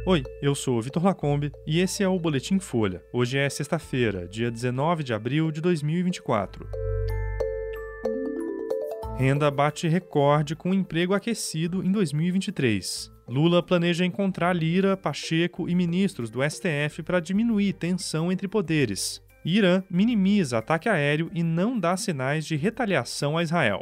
Oi, eu sou o Vitor Lacombe e esse é o Boletim Folha. Hoje é sexta-feira, dia 19 de abril de 2024. Renda bate recorde com emprego aquecido em 2023. Lula planeja encontrar Lira, Pacheco e ministros do STF para diminuir tensão entre poderes. Irã minimiza ataque aéreo e não dá sinais de retaliação a Israel.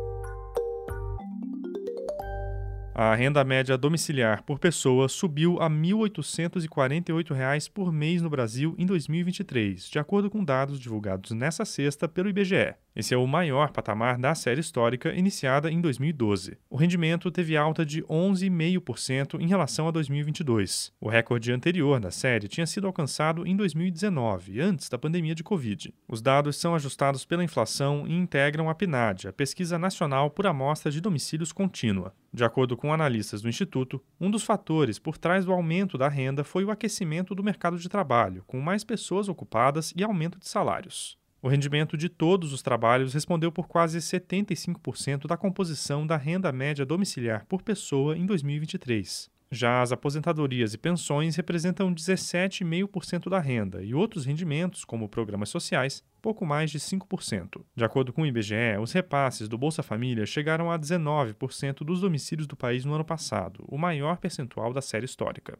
A renda média domiciliar por pessoa subiu a R$ 1.848 por mês no Brasil em 2023, de acordo com dados divulgados nesta sexta pelo IBGE. Esse é o maior patamar da série histórica iniciada em 2012. O rendimento teve alta de 11,5% em relação a 2022. O recorde anterior da série tinha sido alcançado em 2019, antes da pandemia de Covid. Os dados são ajustados pela inflação e integram a PNAD, a Pesquisa Nacional por Amostra de Domicílios Contínua. De acordo com analistas do Instituto, um dos fatores por trás do aumento da renda foi o aquecimento do mercado de trabalho, com mais pessoas ocupadas e aumento de salários. O rendimento de todos os trabalhos respondeu por quase 75% da composição da renda média domiciliar por pessoa em 2023. Já as aposentadorias e pensões representam 17,5% da renda e outros rendimentos, como programas sociais, pouco mais de 5%. De acordo com o IBGE, os repasses do Bolsa Família chegaram a 19% dos domicílios do país no ano passado, o maior percentual da série histórica.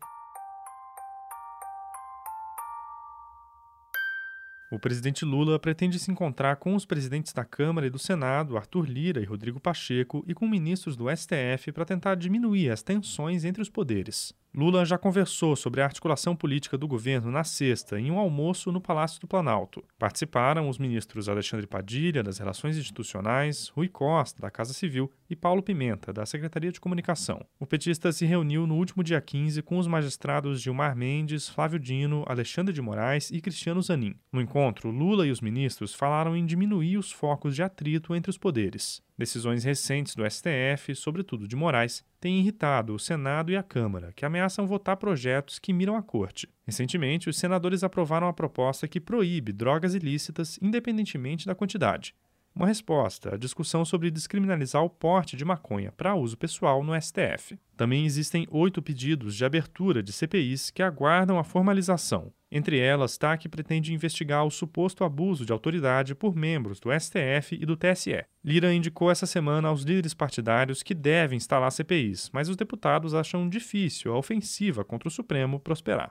O presidente Lula pretende se encontrar com os presidentes da Câmara e do Senado, Arthur Lira e Rodrigo Pacheco, e com ministros do STF para tentar diminuir as tensões entre os poderes. Lula já conversou sobre a articulação política do governo na sexta, em um almoço no Palácio do Planalto. Participaram os ministros Alexandre Padilha, das Relações Institucionais, Rui Costa, da Casa Civil, e Paulo Pimenta, da Secretaria de Comunicação. O petista se reuniu no último dia 15 com os magistrados Gilmar Mendes, Flávio Dino, Alexandre de Moraes e Cristiano Zanin. No encontro, Lula e os ministros falaram em diminuir os focos de atrito entre os poderes. Decisões recentes do STF, sobretudo de Moraes, têm irritado o Senado e a Câmara, que ameaçam votar projetos que miram a Corte. Recentemente, os senadores aprovaram a proposta que proíbe drogas ilícitas independentemente da quantidade. Uma resposta à discussão sobre descriminalizar o porte de maconha para uso pessoal no STF. Também existem 8 pedidos de abertura de CPIs que aguardam a formalização. Entre elas está a que pretende investigar o suposto abuso de autoridade por membros do STF e do TSE. Lira indicou essa semana aos líderes partidários que devem instalar CPIs, mas os deputados acham difícil a ofensiva contra o Supremo prosperar.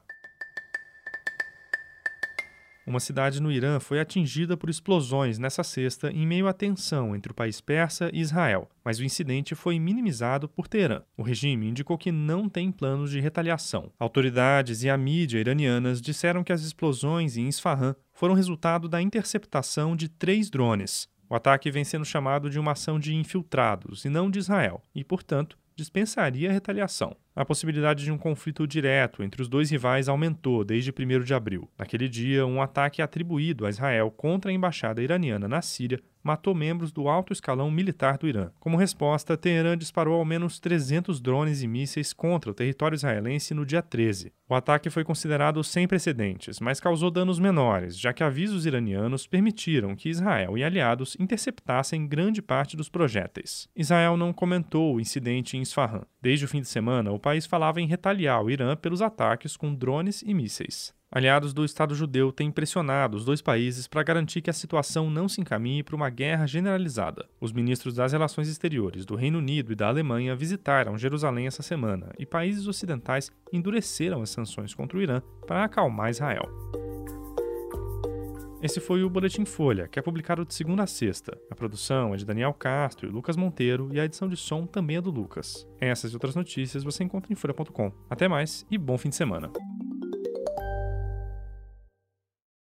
Uma cidade no Irã foi atingida por explosões nessa sexta em meio à tensão entre o país persa e Israel, mas o incidente foi minimizado por Teherã. O regime indicou que não tem planos de retaliação. Autoridades e a mídia iranianas disseram que as explosões em Isfahan foram resultado da interceptação de 3 drones. O ataque vem sendo chamado de uma ação de infiltrados e não de Israel, e, portanto, dispensaria a retaliação. A possibilidade de um conflito direto entre os dois rivais aumentou desde 1º de abril. Naquele dia, um ataque atribuído a Israel contra a embaixada iraniana na Síria matou membros do alto escalão militar do Irã. Como resposta, Teherã disparou ao menos 300 drones e mísseis contra o território israelense no dia 13. O ataque foi considerado sem precedentes, mas causou danos menores, já que avisos iranianos permitiram que Israel e aliados interceptassem grande parte dos projéteis. Israel não comentou o incidente em Isfahan. Desde o fim de semana, o país falava em retaliar o Irã pelos ataques com drones e mísseis. Aliados do Estado Judeu têm pressionado os dois países para garantir que a situação não se encaminhe para uma guerra generalizada. Os ministros das Relações Exteriores do Reino Unido e da Alemanha visitaram Jerusalém essa semana e países ocidentais endureceram as sanções contra o Irã para acalmar Israel. Esse foi o Boletim Folha, que é publicado de segunda a sexta. A produção é de Daniel Castro e Lucas Monteiro e a edição de som também é do Lucas. Essas e outras notícias você encontra em folha.com. Até mais e bom fim de semana.